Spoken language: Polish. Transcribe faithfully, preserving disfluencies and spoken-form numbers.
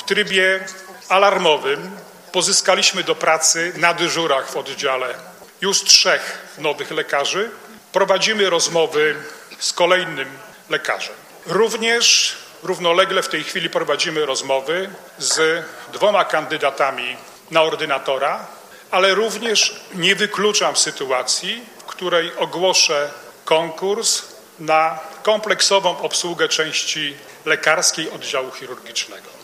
trybie alarmowym pozyskaliśmy do pracy na dyżurach w oddziale już trzech nowych lekarzy. Prowadzimy rozmowy z kolejnym lekarzem. Również równolegle w tej chwili prowadzimy rozmowy z dwoma kandydatami na ordynatora, ale również nie wykluczam sytuacji, w której ogłoszę konkurs na kompleksową obsługę części lekarskiej oddziału chirurgicznego.